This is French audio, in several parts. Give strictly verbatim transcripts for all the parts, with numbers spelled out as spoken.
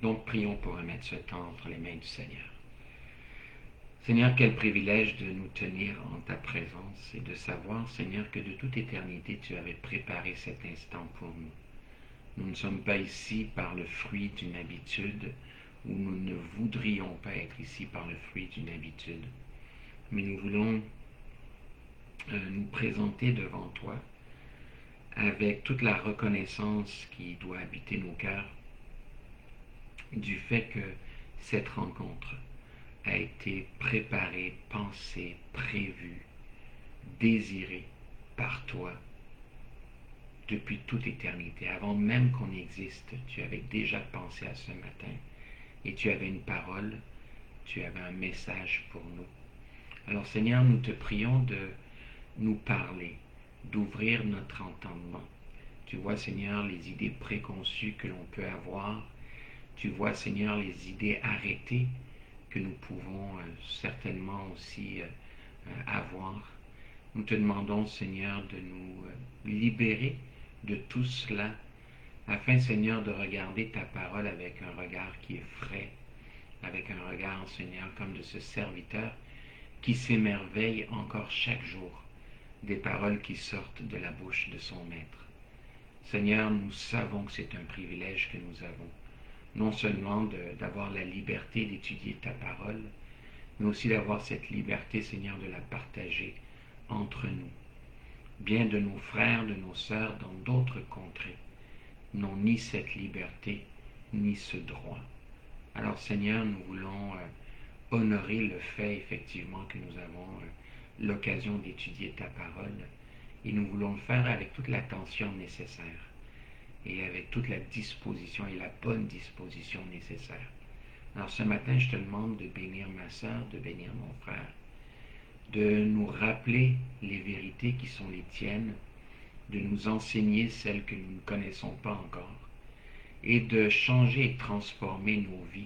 Donc, prions pour remettre ce temps entre les mains du Seigneur. Seigneur, quel privilège de nous tenir en ta présence et de savoir, Seigneur, que de toute éternité, tu avais préparé cet instant pour nous. Nous ne sommes pas ici par le fruit d'une habitude, ou nous ne voudrions pas être ici par le fruit d'une habitude, mais nous voulons euh, nous présenter devant toi avec toute la reconnaissance qui doit habiter nos cœurs du fait que cette rencontre a été préparée, pensée, prévue, désirée par toi depuis toute éternité. Avant même qu'on existe, tu avais déjà pensé à ce matin et tu avais une parole, tu avais un message pour nous. Alors Seigneur, nous te prions de nous parler, d'ouvrir notre entendement. Tu vois, Seigneur, les idées préconçues que l'on peut avoir. Tu vois, Seigneur, les idées arrêtées que nous pouvons euh, certainement aussi euh, avoir. Nous te demandons, Seigneur, de nous euh, libérer de tout cela, afin, Seigneur, de regarder ta parole avec un regard qui est frais, avec un regard, Seigneur, comme de ce serviteur qui s'émerveille encore chaque jour des paroles qui sortent de la bouche de son maître. Seigneur, nous savons que c'est un privilège que nous avons, non seulement d'avoir la liberté d'étudier ta parole, mais aussi d'avoir cette liberté, Seigneur, de la partager entre nous. Bien de nos frères, de nos sœurs dans d'autres contrées n'ont ni cette liberté, ni ce droit. Alors, Seigneur, nous voulons euh, honorer le fait, effectivement, que nous avons euh, l'occasion d'étudier ta parole, et nous voulons le faire avec toute l'attention nécessaire, et avec toute la disposition et la bonne disposition nécessaire. Alors ce matin, je te demande de bénir ma sœur, de bénir mon frère, de nous rappeler les vérités qui sont les tiennes, de nous enseigner celles que nous ne connaissons pas encore, et de changer et transformer nos vies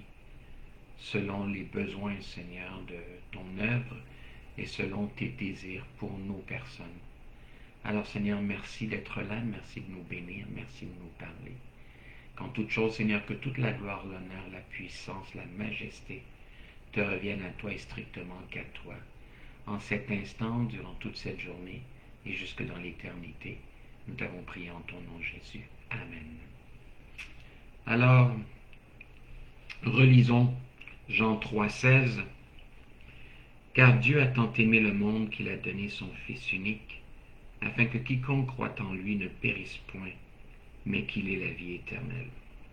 selon les besoins, Seigneur, de ton œuvre et selon tes désirs pour nos personnes. Alors Seigneur, merci d'être là, merci de nous bénir, merci de nous parler. Qu'en toute chose, Seigneur, que toute la gloire, l'honneur, la puissance, la majesté te reviennent à toi et strictement qu'à toi, en cet instant, durant toute cette journée et jusque dans l'éternité. Nous t'avons prié en ton nom, Jésus. Amen. Alors, relisons Jean trois, seize. Car Dieu a tant aimé le monde qu'il a donné son Fils unique, afin que quiconque croit en lui ne périsse point, mais qu'il ait la vie éternelle.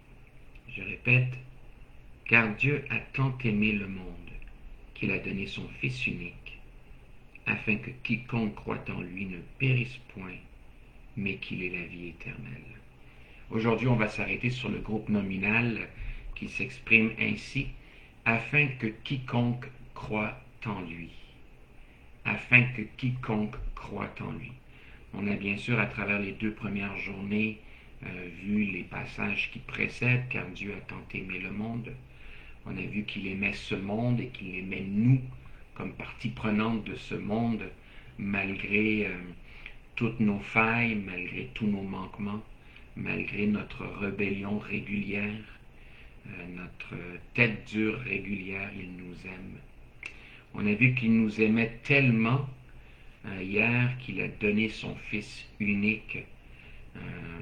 Je répète, car Dieu a tant aimé le monde qu'il a donné son Fils unique, afin que quiconque croit en lui ne périsse point, mais qu'il ait la vie éternelle. Aujourd'hui, on va s'arrêter sur le groupe nominal qui s'exprime ainsi, afin que quiconque croit en lui. Afin que quiconque croit en lui. On a bien sûr, à travers les deux premières journées, euh, vu les passages qui précèdent, car Dieu a tant aimé le monde. On a vu qu'il aimait ce monde et qu'il aimait nous comme partie prenante de ce monde, malgré euh, toutes nos failles, malgré tous nos manquements, malgré notre rébellion régulière, euh, notre tête dure régulière, il nous aime. On a vu qu'il nous aimait tellement euh, hier qu'il a donné son Fils unique. Euh,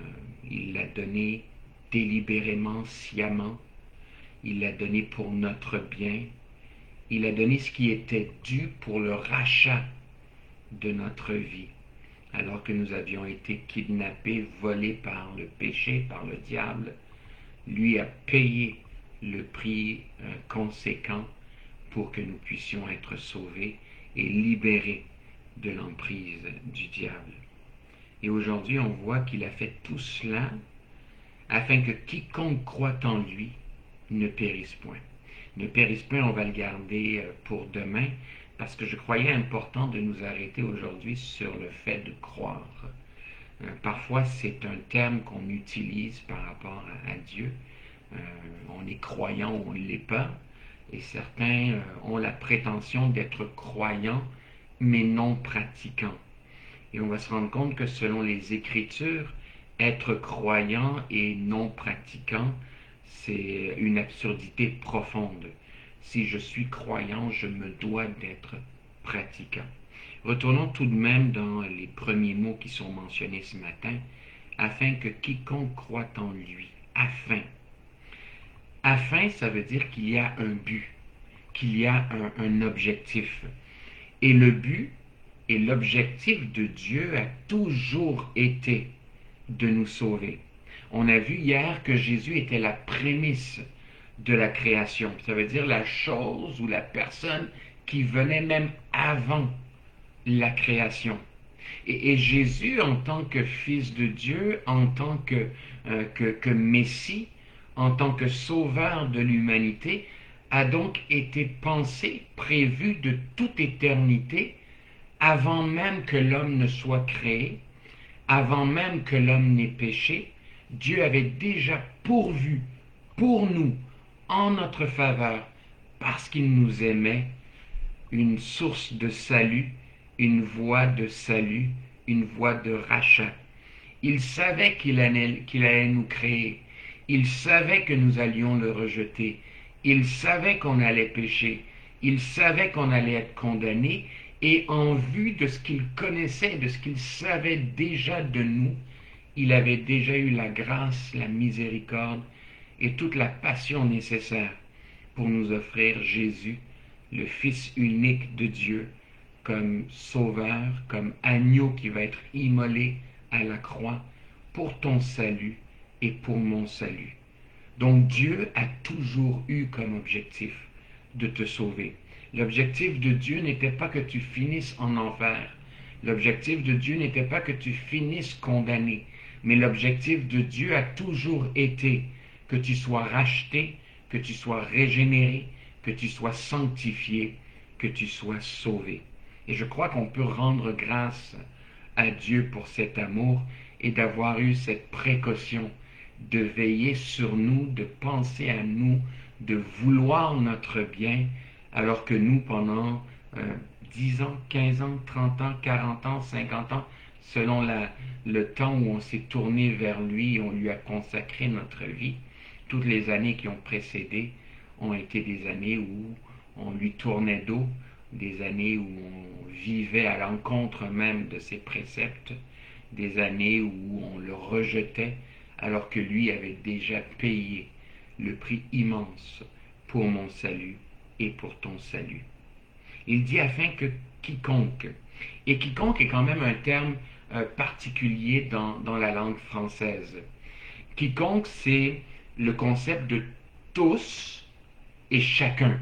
il l'a donné délibérément, sciemment. Il l'a donné pour notre bien. Il a donné ce qui était dû pour le rachat de notre vie. Alors que nous avions été kidnappés, volés par le péché, par le diable, lui a payé le prix euh, conséquent pour que nous puissions être sauvés et libérés de l'emprise du diable. Et aujourd'hui, on voit qu'il a fait tout cela afin que quiconque croit en lui ne périsse point. Ne périsse point, on va le garder pour demain, parce que je croyais important de nous arrêter aujourd'hui sur le fait de croire. Euh, parfois, c'est un terme qu'on utilise par rapport à, à Dieu. Euh, on est croyant ou on ne l'est pas. Et certains euh, ont la prétention d'être croyants, mais non pratiquants. Et on va se rendre compte que selon les Écritures, être croyant et non pratiquant c'est une absurdité profonde. Si je suis croyant, je me dois d'être pratiquant. Retournons tout de même dans les premiers mots qui sont mentionnés ce matin, afin que quiconque croit en lui, afin. Afin, ça veut dire qu'il y a un but, qu'il y a un, un objectif. Et le but et l'objectif de Dieu a toujours été de nous sauver. On a vu hier que Jésus était la prémisse de la création. Ça veut dire la chose ou la personne qui venait même avant la création. Et, et Jésus, en tant que Fils de Dieu, en tant que, euh, que, que Messie, en tant que sauveur de l'humanité, a donc été pensé, prévu de toute éternité, avant même que l'homme ne soit créé, avant même que l'homme n'ait péché. Dieu avait déjà pourvu pour nous, en notre faveur, parce qu'il nous aimait, une source de salut, une voie de salut, une voie de rachat. Il savait qu'il allait, qu'il allait nous créer. Il savait que nous allions le rejeter. Il savait qu'on allait pécher. Il savait qu'on allait être condamné. Et en vue de ce qu'il connaissait, de ce qu'il savait déjà de nous, il avait déjà eu la grâce, la miséricorde et toute la passion nécessaire pour nous offrir Jésus, le Fils unique de Dieu, comme sauveur, comme agneau qui va être immolé à la croix pour ton salut et pour mon salut. Donc Dieu a toujours eu comme objectif de te sauver. L'objectif de Dieu n'était pas que tu finisses en enfer. L'objectif de Dieu n'était pas que tu finisses condamné. Mais l'objectif de Dieu a toujours été que tu sois racheté, que tu sois régénéré, que tu sois sanctifié, que tu sois sauvé. Et je crois qu'on peut rendre grâce à Dieu pour cet amour et d'avoir eu cette précaution de veiller sur nous, de penser à nous, de vouloir notre bien, alors que nous, pendant euh, dix ans, quinze ans, trente ans, quarante ans, cinquante ans, selon la, le temps où on s'est tourné vers lui, on lui a consacré notre vie, toutes les années qui ont précédé ont été des années où on lui tournait dos, des années où on vivait à l'encontre même de ses préceptes, des années où on le rejetait, alors que lui avait déjà payé le prix immense pour mon salut et pour ton salut. Il dit afin que quiconque, et quiconque est quand même un terme euh, particulier dans, dans la langue française. Quiconque, c'est le concept de tous et chacun.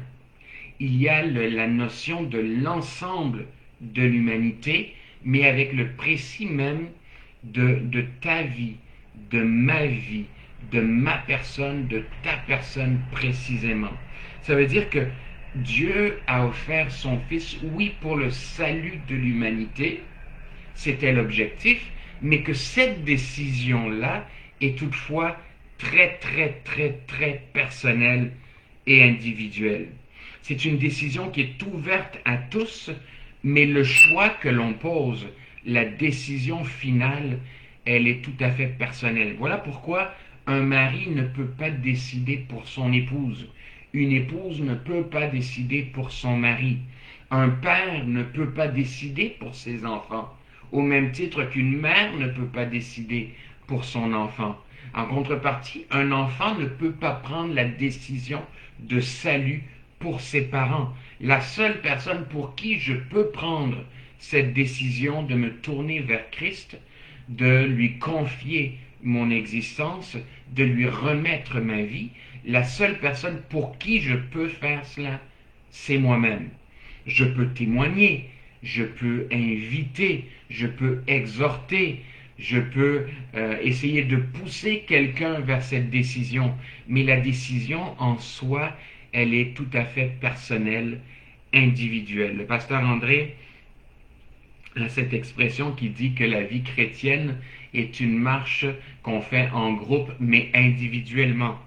Il y a le, la notion de l'ensemble de l'humanité, mais avec le précis même de, de ta vie, de ma vie, de ma personne, de ta personne précisément. Ça veut dire que Dieu a offert son Fils, oui, pour le salut de l'humanité, c'était l'objectif, mais que cette décision-là est toutefois très, très, très, très personnelle et individuelle. C'est une décision qui est ouverte à tous, mais le choix que l'on pose, la décision finale, elle est tout à fait personnelle. Voilà pourquoi un mari ne peut pas décider pour son épouse. Une épouse ne peut pas décider pour son mari. Un père ne peut pas décider pour ses enfants, au même titre qu'une mère ne peut pas décider pour son enfant. En contrepartie, un enfant ne peut pas prendre la décision de salut pour ses parents. La seule personne pour qui je peux prendre cette décision de me tourner vers Christ, de lui confier mon existence, de lui remettre ma vie, la seule personne pour qui je peux faire cela, c'est moi-même. Je peux témoigner, je peux inviter, je peux exhorter, je peux euh, essayer de pousser quelqu'un vers cette décision, mais la décision en soi, elle est tout à fait personnelle, individuelle. Le pasteur André a cette expression qui dit que la vie chrétienne est une marche qu'on fait en groupe, mais individuellement.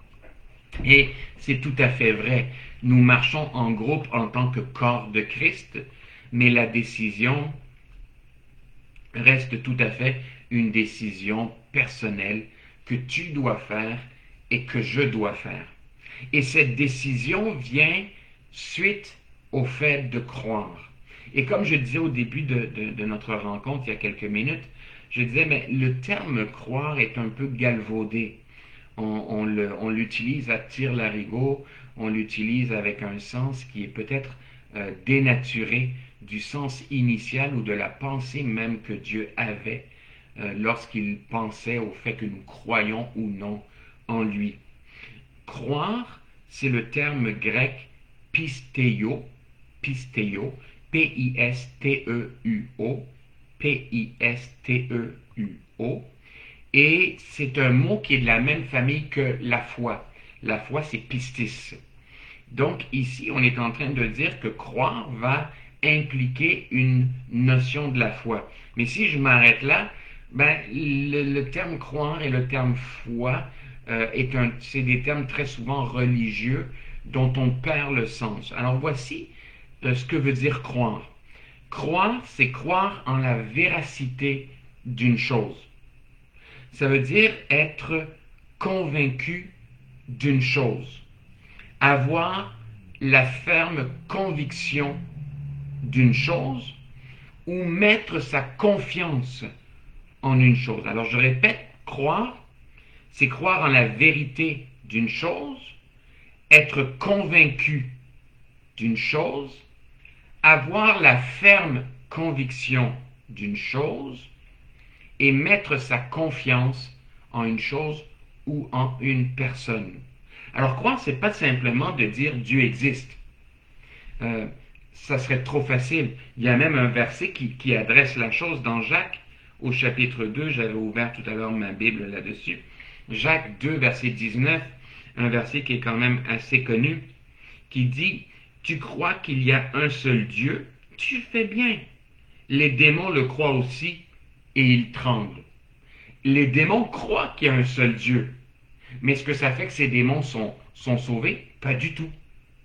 Et c'est tout à fait vrai. Nous marchons en groupe en tant que corps de Christ, mais la décision reste tout à fait une décision personnelle que tu dois faire et que je dois faire. Et cette décision vient suite au fait de croire. Et comme je disais au début de, de, de notre rencontre il y a quelques minutes, je disais, mais le terme croire est un peu galvaudé. On, on, le, on l'utilise à tire-larigot, on l'utilise avec un sens qui est peut-être euh, dénaturé du sens initial ou de la pensée même que Dieu avait euh, lorsqu'il pensait au fait que nous croyons ou non en lui. Croire, c'est le terme grec pistéo, pistéo, P I S T E U O, P I S T E U O, et c'est un mot qui est de la même famille que la foi. La foi, c'est pistis. Donc ici, on est en train de dire que croire va impliquer une notion de la foi. Mais si je m'arrête là, ben, le, le terme croire et le terme foi, euh, est un, c'est des termes très souvent religieux dont on perd le sens. Alors voici euh, ce que veut dire croire. Croire, c'est croire en la véracité d'une chose. Ça veut dire être convaincu d'une chose, avoir la ferme conviction d'une chose ou mettre sa confiance en une chose. Alors je répète, croire, c'est croire en la vérité d'une chose, être convaincu d'une chose, avoir la ferme conviction d'une chose et mettre sa confiance en une chose ou en une personne. Alors croire, c'est pas simplement de dire Dieu existe. Euh, ça serait trop facile. Il y a même un verset qui, qui adresse la chose dans Jacques, au chapitre deux, j'avais ouvert tout à l'heure ma Bible là-dessus. Jacques deux, verset dix-neuf, un verset qui est quand même assez connu, qui dit « Tu crois qu'il y a un seul Dieu? Tu fais bien. Les démons le croient aussi et ils tremblent. » Les démons croient qu'il y a un seul Dieu. Mais est-ce que ça fait que ces démons sont, sont sauvés? Pas du tout.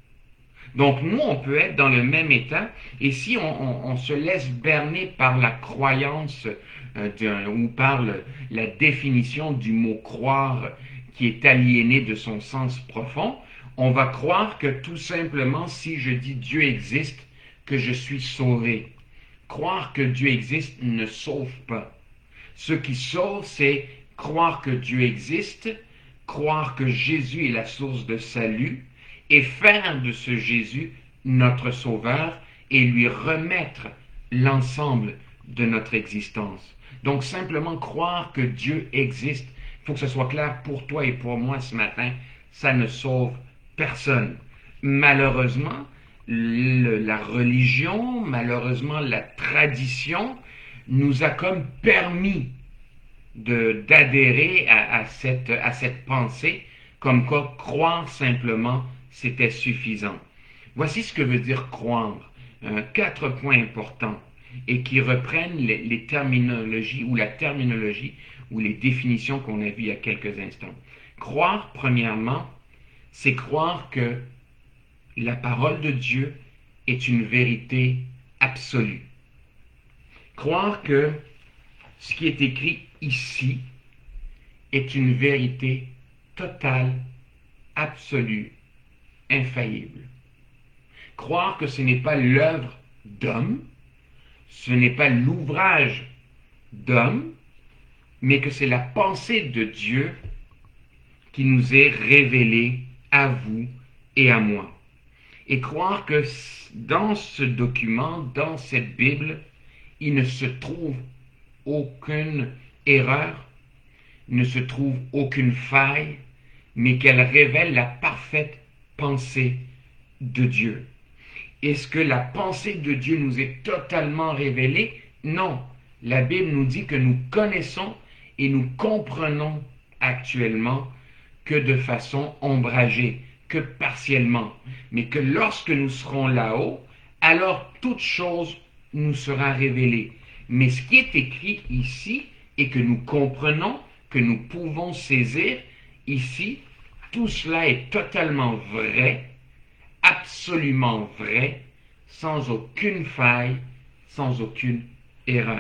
Donc nous, on peut être dans le même état, et si on, on, on se laisse berner par la croyance euh, ou par le, la définition du mot croire qui est aliéné de son sens profond, on va croire que tout simplement si je dis Dieu existe, que je suis sauvé. Croire que Dieu existe ne sauve pas. Ce qui sauve, c'est croire que Dieu existe, croire que Jésus est la source de salut, et faire de ce Jésus notre sauveur et lui remettre l'ensemble de notre existence. Donc simplement croire que Dieu existe, il faut que ce soit clair pour toi et pour moi ce matin, ça ne sauve personne. Malheureusement, le, la religion, malheureusement la tradition nous a comme permis de, d'adhérer à, à, cette, à cette pensée comme quoi croire simplement c'était suffisant. Voici ce que veut dire croire. Euh, quatre points importants et qui reprennent les, les terminologies ou la terminologie ou les définitions qu'on a vues il y a quelques instants. Croire, premièrement, c'est croire que la parole de Dieu est une vérité absolue. Croire que ce qui est écrit ici est une vérité totale, absolue, infaillible. Croire que ce n'est pas l'œuvre d'homme, ce n'est pas l'ouvrage d'homme, mais que c'est la pensée de Dieu qui nous est révélée à vous et à moi. Et croire que dans ce document, dans cette Bible, il ne se trouve aucune erreur, il ne se trouve aucune faille, mais qu'elle révèle la parfaite pensée de Dieu. Est-ce que la pensée de Dieu nous est totalement révélée? Non. La Bible nous dit que nous connaissons et nous comprenons actuellement que de façon ombragée, que partiellement, mais que lorsque nous serons là-haut, alors toute chose nous sera révélée. Mais ce qui est écrit ici et que nous comprenons, que nous pouvons saisir ici, tout cela est totalement vrai, absolument vrai, sans aucune faille, sans aucune erreur.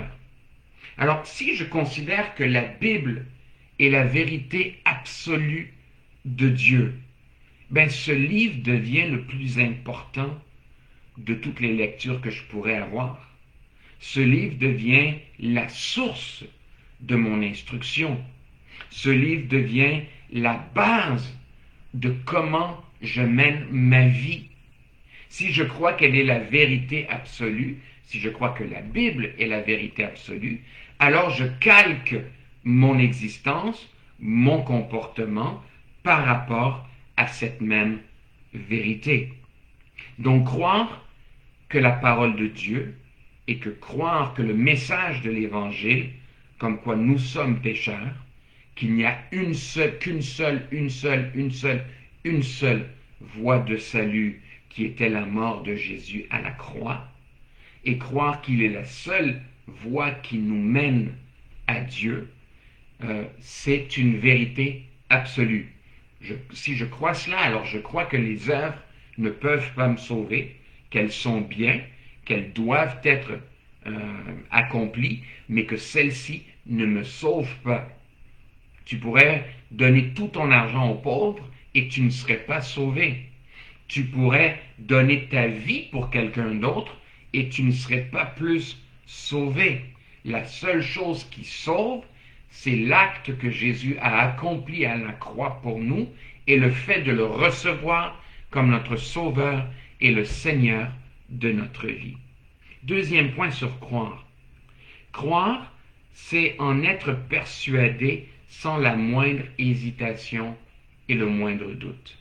Alors, si je considère que la Bible est la vérité absolue de Dieu, ben ce livre devient le plus important de toutes les lectures que je pourrais avoir. Ce livre devient la source de mon instruction. Ce livre devient la base de comment je mène ma vie. Si je crois qu'elle est la vérité absolue, si je crois que la Bible est la vérité absolue, alors je calque mon existence, mon comportement par rapport à cette même vérité. Donc croire que la parole de Dieu et que croire que le message de l'Évangile, comme quoi nous sommes pécheurs, qu'il n'y a une seule, qu'une seule, une seule, une seule, une seule voie de salut qui était la mort de Jésus à la croix, et croire qu'il est la seule voie qui nous mène à Dieu, euh, c'est une vérité absolue. Je, si je crois cela, alors je crois que les œuvres ne peuvent pas me sauver, qu'elles sont bien, qu'elles doivent être euh, accomplies, mais que celles-ci ne me sauvent pas. Tu pourrais donner tout ton argent aux pauvres et tu ne serais pas sauvé. Tu pourrais donner ta vie pour quelqu'un d'autre et tu ne serais pas plus sauvé. La seule chose qui sauve, c'est l'acte que Jésus a accompli à la croix pour nous et le fait de le recevoir comme notre Sauveur et le Seigneur de notre vie. Deuxième point sur croire. Croire, c'est en être persuadé sans la moindre hésitation et le moindre doute.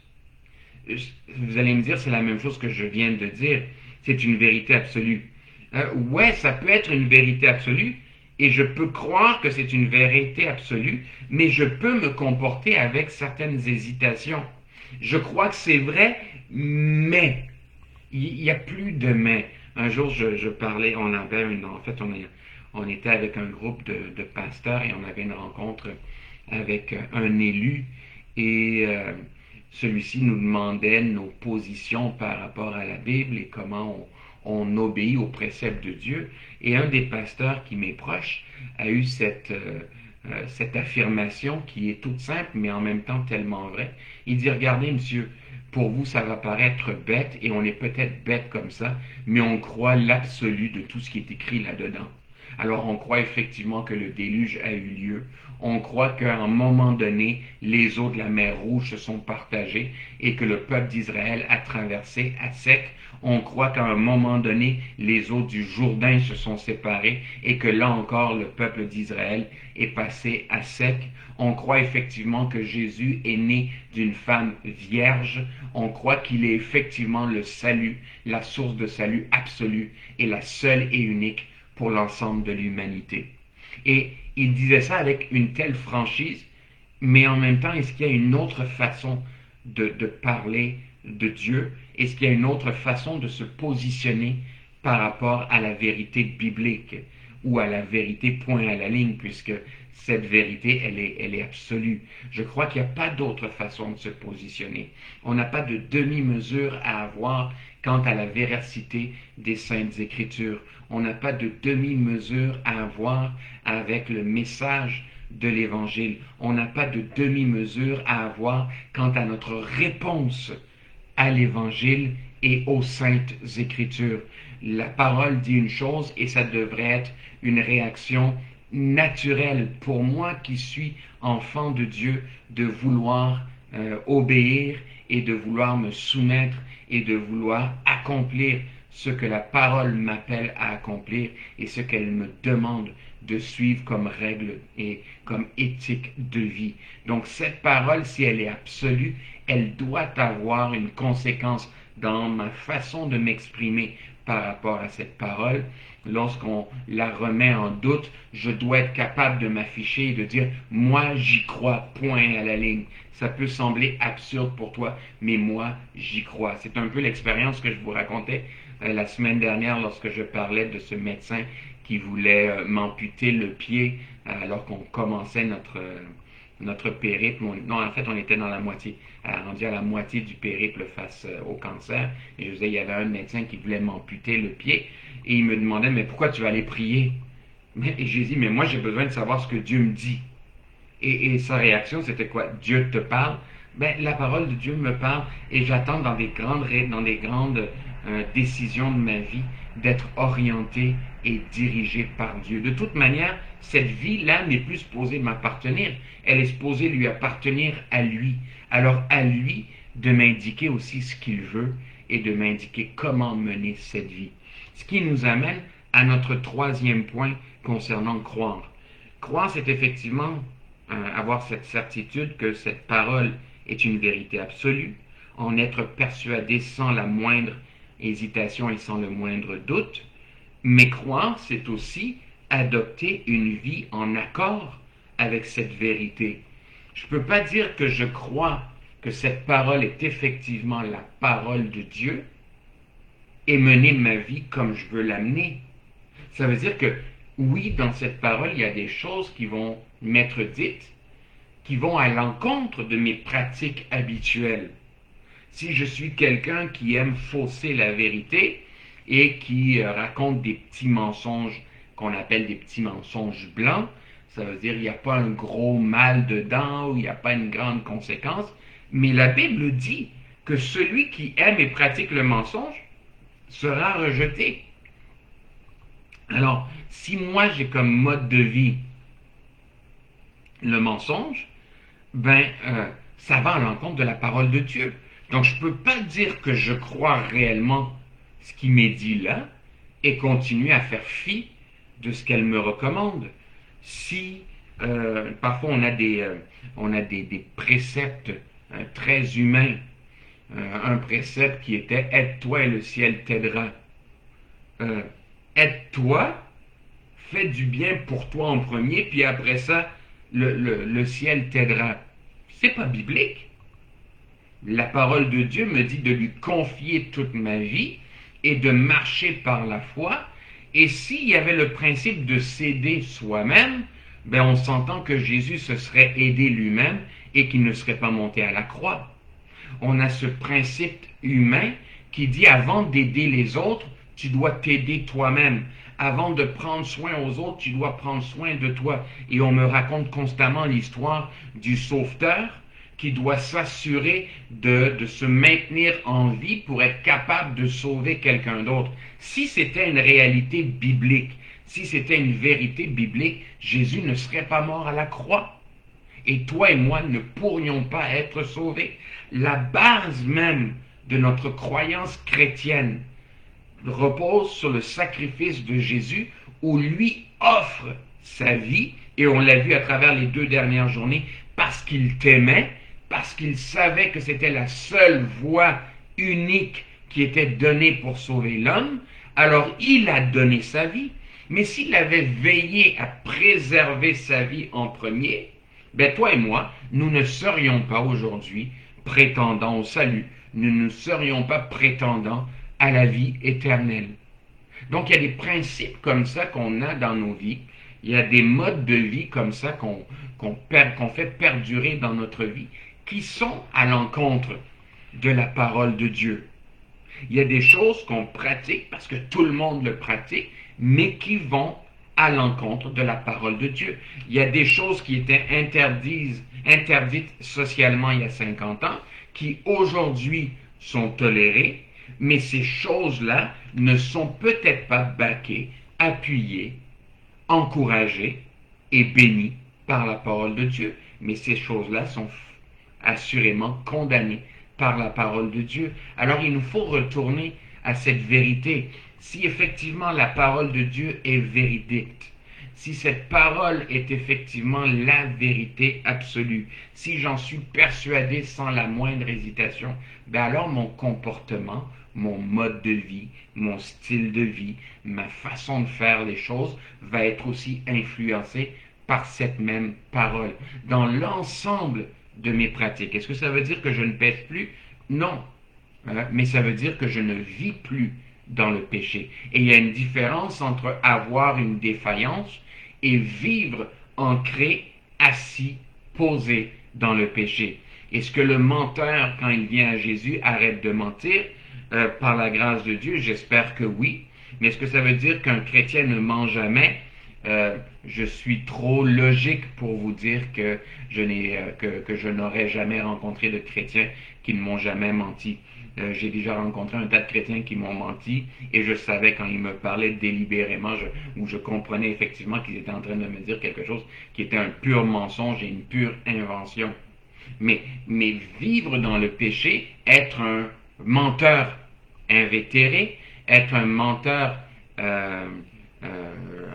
Vous allez me dire, c'est la même chose que je viens de dire. C'est une vérité absolue. Euh, ouais, ça peut être une vérité absolue, et je peux croire que c'est une vérité absolue, mais je peux me comporter avec certaines hésitations. Je crois que c'est vrai, mais il n'y a plus de mais. Un jour, je, je parlais, on avait une, en fait, on, est, on était avec un groupe de, de pasteurs et on avait une rencontre avec un élu et euh, celui-ci nous demandait nos positions par rapport à la Bible et comment on, on obéit aux préceptes de Dieu. Et un des pasteurs qui m'est proche a eu cette, euh, euh, cette affirmation qui est toute simple mais en même temps tellement vraie. Il dit, regardez monsieur, pour vous ça va paraître bête et on est peut-être bête comme ça, mais on croit l'absolu de tout ce qui est écrit là-dedans. Alors on croit effectivement que le déluge a eu lieu. On croit qu'à un moment donné, les eaux de la mer Rouge se sont partagées et que le peuple d'Israël a traversé à sec. On croit qu'à un moment donné, les eaux du Jourdain se sont séparées et que là encore, le peuple d'Israël est passé à sec. On croit effectivement que Jésus est né d'une femme vierge. On croit qu'il est effectivement le salut, la source de salut absolue et la seule et unique pour l'ensemble de l'humanité. Et il disait ça avec une telle franchise, mais en même temps, est-ce qu'il y a une autre façon de, de parler de Dieu? Est-ce qu'il y a une autre façon de se positionner par rapport à la vérité biblique ou à la vérité point à la ligne, puisque cette vérité, elle est, elle est absolue. Je crois qu'il n'y a pas d'autre façon de se positionner. On n'a pas de demi-mesure à avoir quant à la véracité des Saintes Écritures. On n'a pas de demi-mesure à avoir avec le message de l'Évangile. On n'a pas de demi-mesure à avoir quant à notre réponse à l'Évangile et aux Saintes Écritures. La parole dit une chose et ça devrait être une réaction naturelle pour moi qui suis enfant de Dieu de vouloir euh, obéir et de vouloir me soumettre et de vouloir accomplir ce que la parole m'appelle à accomplir et ce qu'elle me demande de suivre comme règle et comme éthique de vie. Donc cette parole, si elle est absolue, elle doit avoir une conséquence dans ma façon de m'exprimer par rapport à cette parole. Lorsqu'on la remet en doute, je dois être capable de m'afficher et de dire « moi j'y crois, point à la ligne ». Ça peut sembler absurde pour toi, mais moi j'y crois. C'est un peu l'expérience que je vous racontais euh, la semaine dernière lorsque je parlais de ce médecin qui voulait euh, m'amputer le pied euh, alors qu'on commençait notre... Euh, notre périple, on, non en fait on était dans la moitié, à, rendu à la moitié du périple face euh, au cancer, et je disais il y avait un médecin qui voulait m'amputer le pied, et il me demandait mais pourquoi tu vas aller prier? Mais, et j'ai dit mais moi j'ai besoin de savoir ce que Dieu me dit, et, et sa réaction c'était quoi? Dieu te parle? Ben, la parole de Dieu me parle et j'attends dans des grandes, dans des grandes euh, décisions de ma vie d'être orienté et dirigé par Dieu. De toute manière, cette vie-là n'est plus supposée m'appartenir. Elle est supposée lui appartenir à lui. Alors à lui de m'indiquer aussi ce qu'il veut et de m'indiquer comment mener cette vie. Ce qui nous amène à notre troisième point concernant croire. Croire, c'est effectivement euh, avoir cette certitude que cette parole est une vérité absolue, en être persuadé sans la moindre hésitation et sans le moindre doute. Mais croire, c'est aussi adopter une vie en accord avec cette vérité. Je ne peux pas dire que je crois que cette parole est effectivement la parole de Dieu et mener ma vie comme je veux l'amener. Ça veut dire que oui, dans cette parole, il y a des choses qui vont m'être dites, qui vont à l'encontre de mes pratiques habituelles. Si je suis quelqu'un qui aime fausser la vérité et qui euh, raconte des petits mensonges qu'on appelle des petits mensonges blancs, ça veut dire qu'il n'y a pas un gros mal dedans ou il n'y a pas une grande conséquence, mais la Bible dit que celui qui aime et pratique le mensonge sera rejeté. Alors, si moi j'ai comme mode de vie le mensonge, ben euh, ça va à l'encontre de la parole de Dieu. Donc je ne peux pas dire que je crois réellement ce qui m'est dit là et continuer à faire fi de ce qu'elle me recommande. Si euh, parfois on a des, euh, on a des, des préceptes euh, très humains, euh, un précepte qui était « aide-toi et le ciel t'aidera euh, ». Aide-toi, fais du bien pour toi en premier, puis après ça, le, le, le ciel t'aidera. C'est pas biblique. La parole de Dieu me dit de lui confier toute ma vie et de marcher par la foi. Et s'il y avait le principe de s'aider soi-même, ben on s'entend que Jésus se serait aidé lui-même et qu'il ne serait pas monté à la croix. On a ce principe humain qui dit avant d'aider les autres, tu dois t'aider toi-même. Avant de prendre soin aux autres, tu dois prendre soin de toi. Et on me raconte constamment l'histoire du sauveteur qui doit s'assurer de, de se maintenir en vie pour être capable de sauver quelqu'un d'autre. Si c'était une réalité biblique, si c'était une vérité biblique, Jésus ne serait pas mort à la croix. Et toi et moi ne pourrions pas être sauvés. La base même de notre croyance chrétienne repose sur le sacrifice de Jésus où lui offre sa vie, et on l'a vu à travers les deux dernières journées, parce qu'il t'aimait, parce qu'il savait que c'était la seule voie unique qui était donnée pour sauver l'homme, alors il a donné sa vie. Mais s'il avait veillé à préserver sa vie en premier, ben toi et moi, nous ne serions pas aujourd'hui prétendants au salut, nous ne serions pas prétendants à la vie éternelle. Donc il y a des principes comme ça qu'on a dans nos vies, il y a des modes de vie comme ça qu'on qu'on per, qu'on fait perdurer dans notre vie, qui sont à l'encontre de la parole de Dieu. Il y a des choses qu'on pratique parce que tout le monde le pratique, mais qui vont à l'encontre de la parole de Dieu. Il y a des choses qui étaient interdites, interdites socialement il y a cinquante ans, qui aujourd'hui sont tolérées, mais ces choses-là ne sont peut-être pas baquées, appuyées, encouragées et bénies par la parole de Dieu. Mais ces choses-là sont assurément condamnées par la parole de Dieu. Alors il nous faut retourner à cette vérité. Si effectivement la parole de Dieu est véridique, si cette parole est effectivement la vérité absolue, si j'en suis persuadé sans la moindre hésitation, ben alors mon comportement, mon mode de vie, mon style de vie, ma façon de faire les choses va être aussi influencé par cette même parole. Dans l'ensemble de mes pratiques. Est-ce que ça veut dire que je ne pêche plus? Non. Euh, mais ça veut dire que je ne vis plus dans le péché. Et il y a une différence entre avoir une défaillance et vivre ancré, assis, posé dans le péché. Est-ce que le menteur, quand il vient à Jésus, arrête de mentir euh, par la grâce de Dieu? J'espère que oui. Mais est-ce que ça veut dire qu'un chrétien ne ment jamais euh, je suis trop logique pour vous dire que je n'ai euh, que, que je n'aurais jamais rencontré de chrétiens qui ne m'ont jamais menti. Euh, j'ai déjà rencontré un tas de chrétiens qui m'ont menti et je savais quand ils me parlaient délibérément, je, ou je comprenais effectivement qu'ils étaient en train de me dire quelque chose qui était un pur mensonge et une pure invention. Mais, mais vivre dans le péché, être un menteur invétéré, être un menteur euh, euh,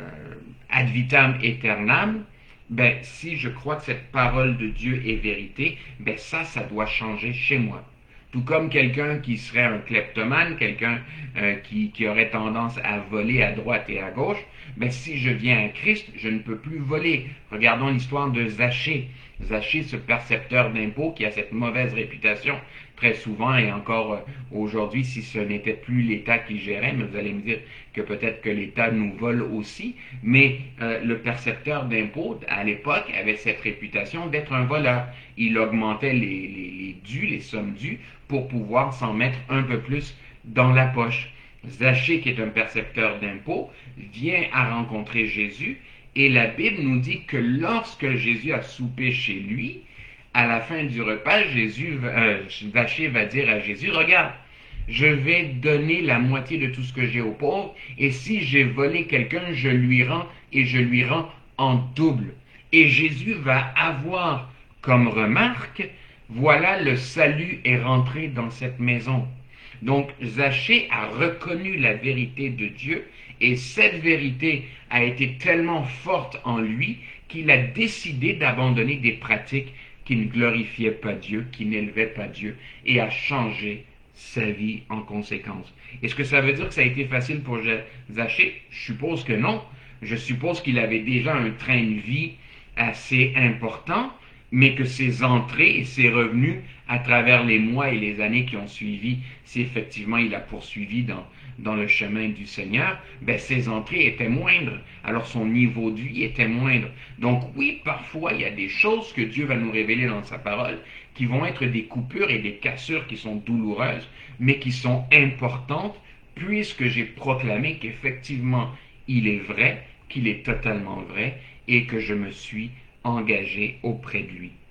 ad vitam aeternam, ben, si je crois que cette parole de Dieu est vérité, ben ça, ça doit changer chez moi. Tout comme quelqu'un qui serait un kleptomane, quelqu'un euh, qui, qui aurait tendance à voler à droite et à gauche, ben si je viens à Christ, je ne peux plus voler. Regardons l'histoire de Zachée. Zachée, ce percepteur d'impôts qui a cette mauvaise réputation très souvent et encore euh, aujourd'hui, si ce n'était plus l'État qui gérait, mais vous allez me dire que peut-être que l'État nous vole aussi, mais euh, le percepteur d'impôts à l'époque avait cette réputation d'être un voleur. Il augmentait les, les, les dus, les sommes dues, pour pouvoir s'en mettre un peu plus dans la poche. Zachée, qui est un percepteur d'impôts, vient à rencontrer Jésus et la Bible nous dit que lorsque Jésus a soupé chez lui, à la fin du repas, Jésus, euh, Zachée va dire à Jésus, regarde, je vais donner la moitié de tout ce que j'ai aux pauvres, et si j'ai volé quelqu'un, je lui rends, et je lui rends en double. Et Jésus va avoir comme remarque, voilà, le salut est rentré dans cette maison. Donc Zachée a reconnu la vérité de Dieu, et cette vérité a été tellement forte en lui qu'il a décidé d'abandonner des pratiques qui ne glorifiaient pas Dieu, qui n'élevaient pas Dieu, et a changé sa vie en conséquence. Est-ce que ça veut dire que ça a été facile pour Zachée? Je suppose que non. Je suppose qu'il avait déjà un train de vie assez important, mais que ses entrées et ses revenus à travers les mois et les années qui ont suivi, si effectivement il a poursuivi dans, dans le chemin du Seigneur, ben ses entrées étaient moindres, alors son niveau de vie était moindre. Donc oui, parfois il y a des choses que Dieu va nous révéler dans sa parole qui vont être des coupures et des cassures qui sont douloureuses, mais qui sont importantes puisque j'ai proclamé qu'effectivement il est vrai, qu'il est totalement vrai et que je me suis engagé auprès de lui.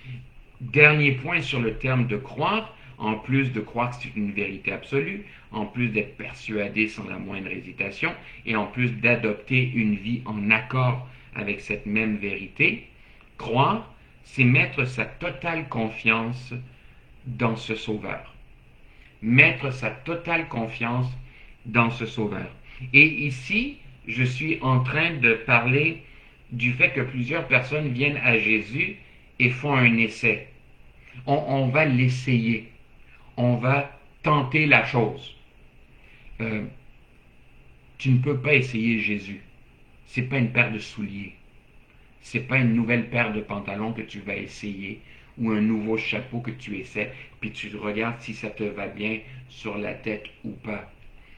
Dernier point sur le terme de croire, en plus de croire que c'est une vérité absolue, en plus d'être persuadé sans la moindre hésitation, et en plus d'adopter une vie en accord avec cette même vérité, croire, c'est mettre sa totale confiance dans ce Sauveur. Mettre sa totale confiance dans ce Sauveur. Et ici, je suis en train de parler du fait que plusieurs personnes viennent à Jésus et font un essai. On, on va l'essayer. On va tenter la chose. Euh, tu ne peux pas essayer Jésus. C'est pas une paire de souliers. C'est pas une nouvelle paire de pantalons que tu vas essayer ou un nouveau chapeau que tu essaies puis tu regardes si ça te va bien sur la tête ou pas.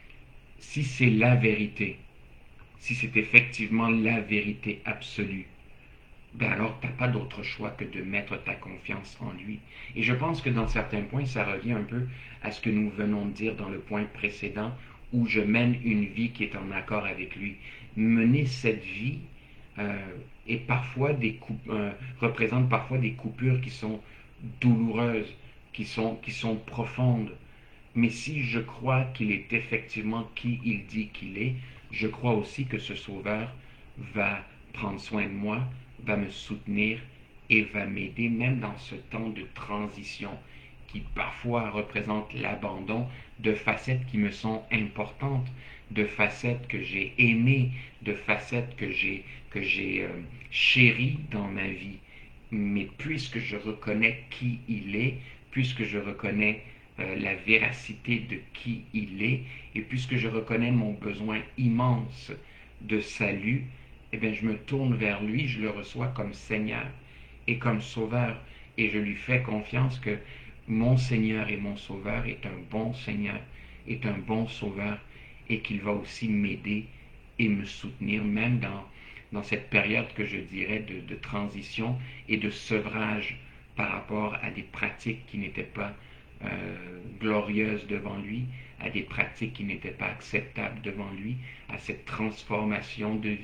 Si c'est la vérité, si c'est effectivement la vérité absolue, ben alors tu n'as pas d'autre choix que de mettre ta confiance en lui. Et je pense que dans certains points, ça revient un peu à ce que nous venons de dire dans le point précédent, où je mène une vie qui est en accord avec lui. Mener cette vie euh, est parfois des coup, euh, représente parfois des coupures qui sont douloureuses, qui sont, qui sont profondes. Mais si je crois qu'il est effectivement qui il dit qu'il est, je crois aussi que ce Sauveur va prendre soin de moi, va me soutenir et va m'aider même dans ce temps de transition qui parfois représente l'abandon de facettes qui me sont importantes, de facettes que j'ai aimées, de facettes que j'ai que j'ai euh, chéries dans ma vie. Mais puisque je reconnais qui il est, puisque je reconnais euh, la véracité de qui il est, et puisque je reconnais mon besoin immense de salut, eh bien, je me tourne vers lui, je le reçois comme Seigneur et comme Sauveur, et je lui fais confiance que mon Seigneur et mon Sauveur est un bon Seigneur, est un bon Sauveur, et qu'il va aussi m'aider et me soutenir, même dans, dans cette période que je dirais de, de transition et de sevrage par rapport à des pratiques qui n'étaient pas euh, glorieuses devant lui, à des pratiques qui n'étaient pas acceptables devant lui, à cette transformation de vie.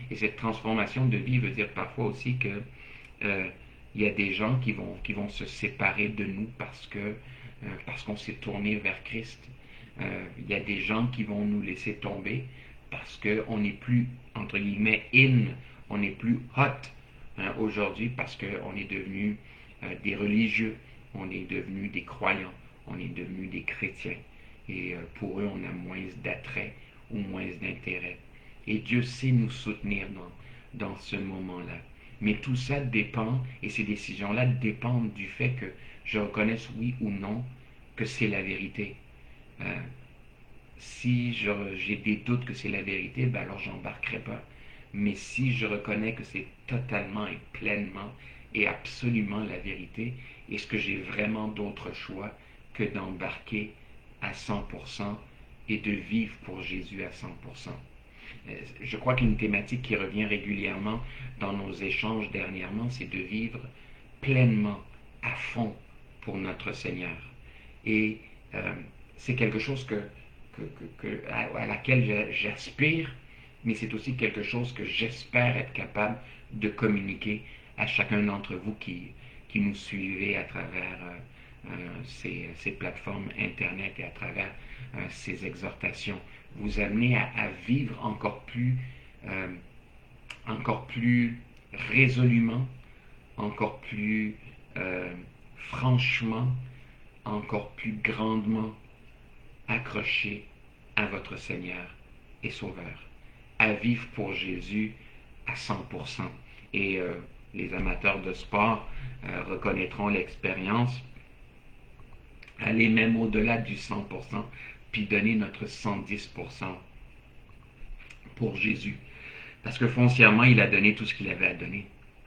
Et cette transformation de vie veut dire parfois aussi que euh, il y a des gens qui vont, qui vont se séparer de nous parce que euh, parce qu'on s'est tourné vers Christ. Euh, il y a des gens qui vont nous laisser tomber parce qu'on n'est plus, entre guillemets, in, on n'est plus hot hein, aujourd'hui parce qu'on est devenu euh, des religieux, on est devenu des croyants, on est devenu des chrétiens. Et euh, pour eux, on a moins d'attrait ou moins d'intérêt. Et Dieu sait nous soutenir dans, dans ce moment-là. Mais tout ça dépend, et ces décisions-là dépendent du fait que je reconnaisse oui ou non que c'est la vérité. Euh, si je- j'ai des doutes que c'est la vérité, ben alors j'embarquerai pas. Mais si je reconnais que c'est totalement et pleinement et absolument la vérité, est-ce que j'ai vraiment d'autre choix que d'embarquer à cent pour cent et de vivre pour Jésus à cent pour cent? Je crois qu'une thématique qui revient régulièrement dans nos échanges dernièrement, c'est de vivre pleinement, à fond pour notre Seigneur. Et euh, c'est quelque chose que, que, que, que à, à laquelle j'aspire, mais c'est aussi quelque chose que j'espère être capable de communiquer à chacun d'entre vous qui, qui nous suivez à travers euh, euh, ces, ces plateformes Internet et à travers euh, ces exhortations. Vous amener à, à vivre encore plus, euh, encore plus résolument, encore plus euh, franchement, encore plus grandement accroché à votre Seigneur et Sauveur, à vivre pour Jésus à cent pour cent. Et euh, les amateurs de sport euh, reconnaîtront l'expérience, aller même au-delà du cent pour cent, puis donner notre cent dix pour cent pour Jésus. Parce que foncièrement, il a donné tout ce qu'il avait à donner.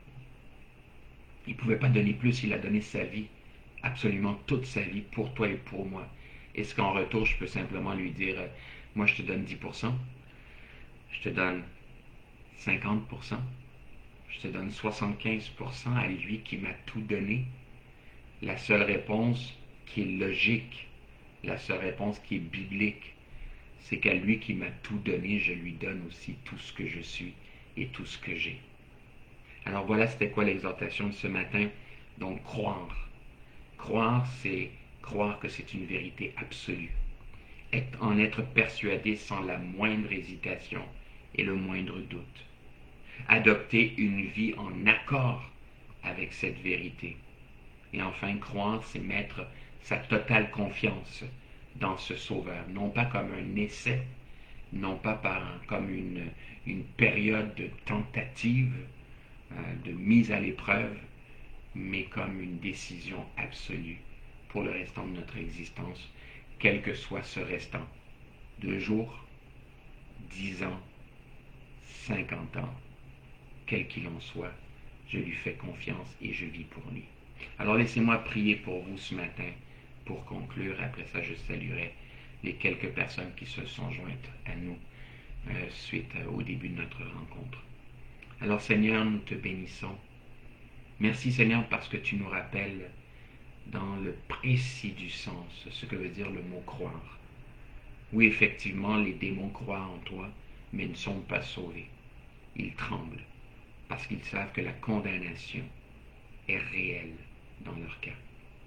Il ne pouvait pas donner plus, il a donné sa vie, absolument toute sa vie, pour toi et pour moi. Est-ce qu'en retour, je peux simplement lui dire, euh, moi je te donne dix pour cent, je te donne cinquante pour cent, je te donne soixante-quinze pour cent à lui qui m'a tout donné? La seule réponse qui est logique, la seule réponse qui est biblique, c'est qu'à lui qui m'a tout donné, je lui donne aussi tout ce que je suis et tout ce que j'ai. Alors voilà, c'était quoi l'exhortation de ce matin? Donc croire. Croire, c'est croire que c'est une vérité absolue. Être, en être persuadé sans la moindre hésitation et le moindre doute. Adopter une vie en accord avec cette vérité. Et enfin, croire, c'est mettre sa totale confiance dans ce Sauveur, non pas comme un essai, non pas par, comme une, une période de tentative, euh, de mise à l'épreuve, mais comme une décision absolue pour le restant de notre existence, quel que soit ce restant. Deux jours, dix ans, cinquante ans, quel qu'il en soit, je lui fais confiance et je vis pour lui. Alors laissez-moi prier pour vous ce matin pour conclure. Après ça, je saluerai les quelques personnes qui se sont jointes à nous euh, suite au début de notre rencontre. Alors Seigneur, nous te bénissons. Merci Seigneur parce que tu nous rappelles dans le précis du sens ce que veut dire le mot croire. Oui, effectivement, les démons croient en toi, mais ne sont pas sauvés. Ils tremblent parce qu'ils savent que la condamnation est réelle dans leur cas.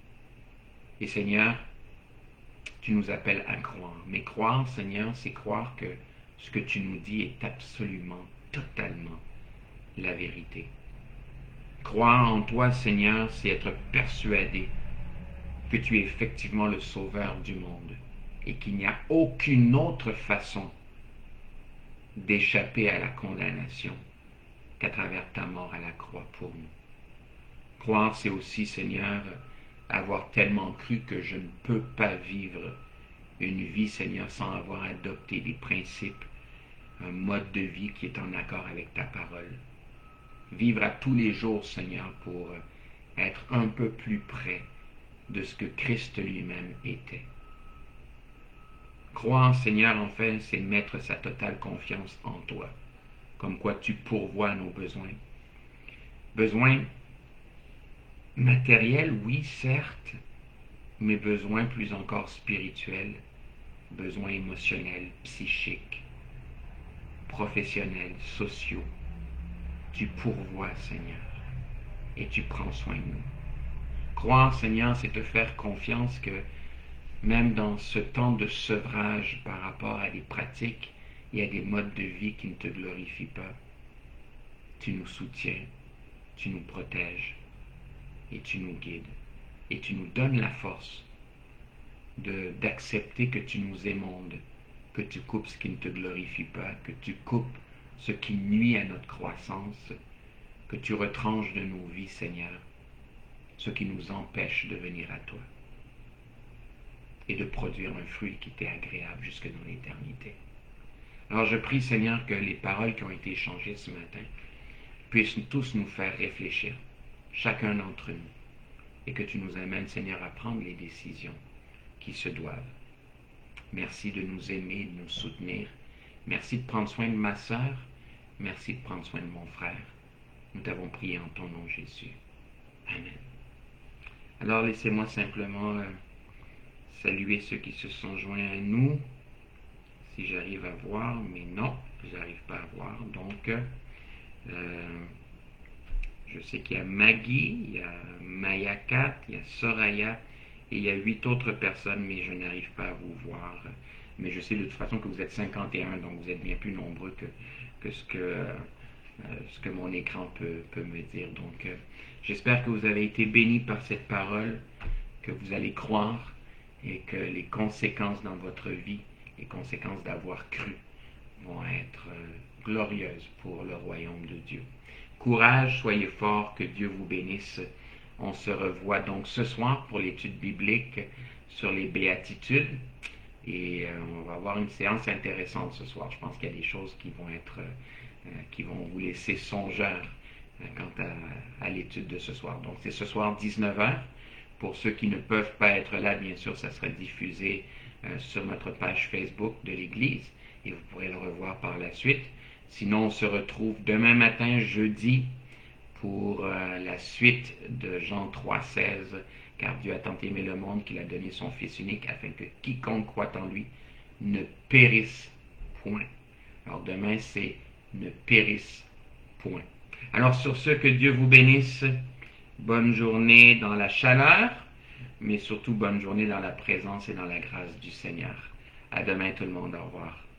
Et Seigneur, tu nous appelles à croire. Mais croire, Seigneur, c'est croire que ce que tu nous dis est absolument, totalement la vérité. Croire en toi, Seigneur, c'est être persuadé que tu es effectivement le Sauveur du monde et qu'il n'y a aucune autre façon d'échapper à la condamnation qu'à travers ta mort à la croix pour nous. Croire, c'est aussi, Seigneur, avoir tellement cru que je ne peux pas vivre une vie, Seigneur, sans avoir adopté des principes, un mode de vie qui est en accord avec ta parole. Vivre à tous les jours, Seigneur, pour être un peu plus près de ce que Christ lui-même était. Croire, Seigneur, enfin, c'est mettre sa totale confiance en toi, comme quoi tu pourvois nos besoins. Besoins matériels, oui, certes, mais besoins plus encore spirituels, besoins émotionnels, psychiques, professionnels, sociaux, tu pourvois, Seigneur, et tu prends soin de nous. Croire, Seigneur, c'est te faire confiance que même dans ce temps de sevrage par rapport à des pratiques et à des modes de vie qui ne te glorifient pas, tu nous soutiens, tu nous protèges et tu nous guides. Et tu nous donnes la force de, d'accepter que tu nous émondes, que tu coupes ce qui ne te glorifie pas, que tu coupes ce qui nuit à notre croissance, que tu retranches de nos vies, Seigneur, ce qui nous empêche de venir à toi et de produire un fruit qui t'est agréable jusque dans l'éternité. Alors je prie, Seigneur, que les paroles qui ont été échangées ce matin puissent tous nous faire réfléchir, chacun d'entre nous, et que tu nous amènes, Seigneur, à prendre les décisions qui se doivent. Merci de nous aimer, de nous soutenir. Merci de prendre soin de ma sœur. Merci de prendre soin de mon frère. Nous t'avons prié en ton nom, Jésus. Amen. Alors laissez-moi simplement euh, saluer ceux qui se sont joints à nous, si j'arrive à voir, mais non, je n'arrive pas à voir. Donc, euh, je sais qu'il y a Maggie, il y a Mayakat, il y a Soraya, et il y a huit autres personnes, mais je n'arrive pas à vous voir. Mais je sais de toute façon que vous êtes cinquante et un, donc vous êtes bien plus nombreux que, que, ce, que euh, ce que mon écran peut, peut me dire. Donc, euh, j'espère que vous avez été bénis par cette parole, que vous allez croire, et que les conséquences dans votre vie, les conséquences d'avoir cru, vont être euh, glorieuses pour le royaume de Dieu. Courage, soyez forts, que Dieu vous bénisse. On se revoit donc ce soir pour l'étude biblique sur les béatitudes. Et euh, on va avoir une séance intéressante ce soir. Je pense qu'il y a des choses qui vont être, euh, qui vont vous laisser songeurs euh, quant à, à l'étude de ce soir. Donc c'est ce soir dix-neuf heures. Pour ceux qui ne peuvent pas être là, bien sûr, ça sera diffusé euh, sur notre page Facebook de l'Église et vous pourrez le revoir par la suite. Sinon, on se retrouve demain matin, jeudi, pour euh, la suite de Jean trois seize, car Dieu a tant aimé le monde qu'il a donné son Fils unique afin que quiconque croit en lui ne périsse point. Alors demain, c'est ne périsse point. Alors sur ce, que Dieu vous bénisse. Bonne journée dans la chaleur, mais surtout bonne journée dans la présence et dans la grâce du Seigneur. À demain tout le monde, au revoir.